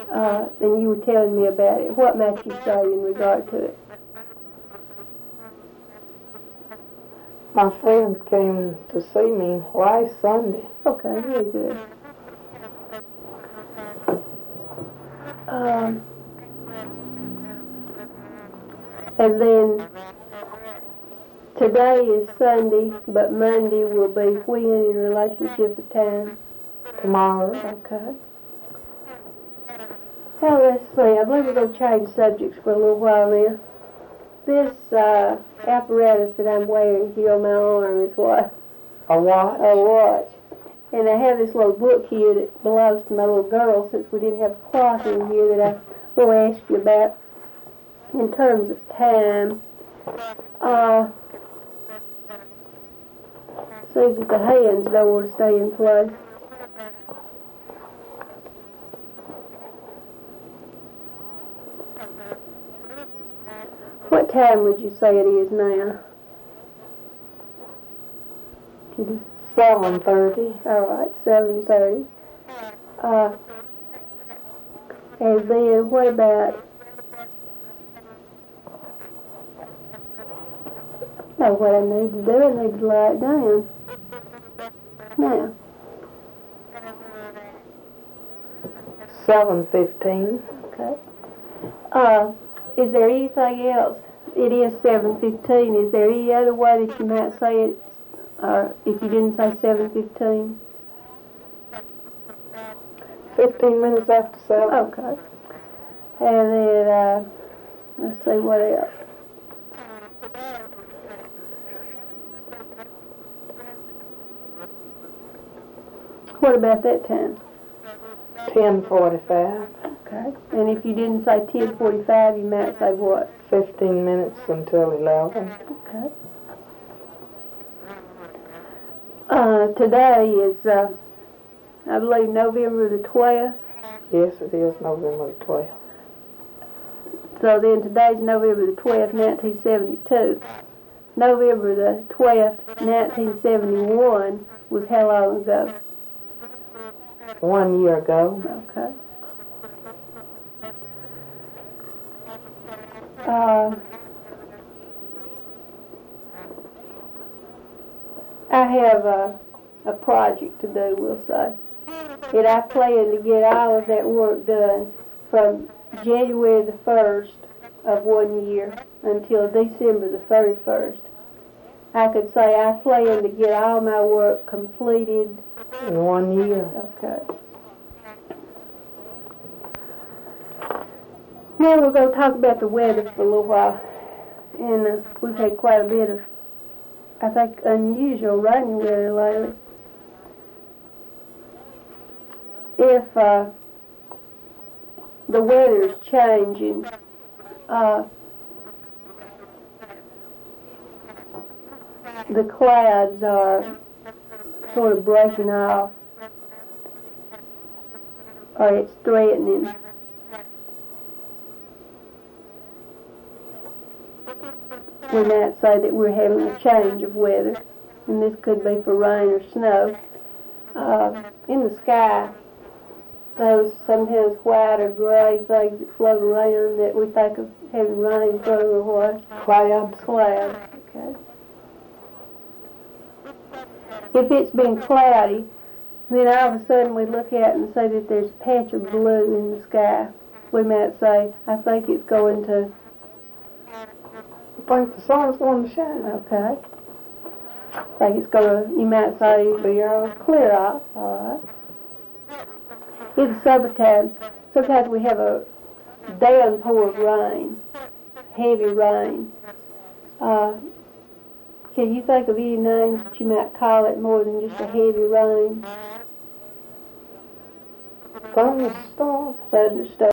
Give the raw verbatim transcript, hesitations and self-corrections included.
uh, and you were telling me about it. What might you say in regard to it? My friend came to see me last Sunday. Okay, very good. Um, and then today is Sunday, but Monday will be when in relationship to time? Tomorrow. Okay. Now let's see, I believe we're going to change subjects for a little while now. This uh, apparatus that I'm wearing here on my arm is what? A watch? A watch. And I have this little book here that belongs to my little girl, since we didn't have a clock in here, that I will ask you about in terms of time. Uh, seems that the hands don't want to stay in place. What time would you say it is now? seven thirty. All right, seven thirty. Uh, and then what about, know what I need to do, I need to lie it down. Now. seven fifteen. Okay. Uh, is there anything else? It is seven fifteen. Is there any other way that you might say it, or if you didn't say seven fifteen? fifteen minutes after seven. Okay. And then, uh, let's see what else. What about that time? ten forty-five. Okay. And if you didn't say ten forty-five, you might say what? fifteen minutes until eleven. Okay. Uh, today is, uh, I believe, November the twelfth. Yes, it is November the twelfth. So then today's November the twelfth, nineteen seventy-two. November the twelfth, nineteen seventy-one was how long ago? One year ago. Okay. Uh, I have a, a project to do, we'll say. And I plan to get all of that work done from January the first of one year until December the thirty-first. I could say I plan to get all my work completed in one year. Okay. Now we're going to talk about the weather for a little while. And uh, we've had quite a bit of, I think, unusual rainy weather lately. If uh, the weather is changing, uh, the clouds are sort of breaking off, or it's threatening. We might say that we're having a change of weather, and this could be for rain or snow. Uh, in the sky, those sometimes white or gray things that float around that we think of having rain from, or what? Clouds. Clouds, okay. If it's been cloudy, then all of a sudden we look out and say that there's a patch of blue in the sky. We might say, I think it's going to... I think the sun's going to shine. Okay. I think it's going to, you might say, clear, clear off. All right. In the summertime, sometimes we have a downpour of rain, heavy rain. Uh, Can you think of any names that you might call it more than just a heavy rain? Thunderstorm. Thunderstorm.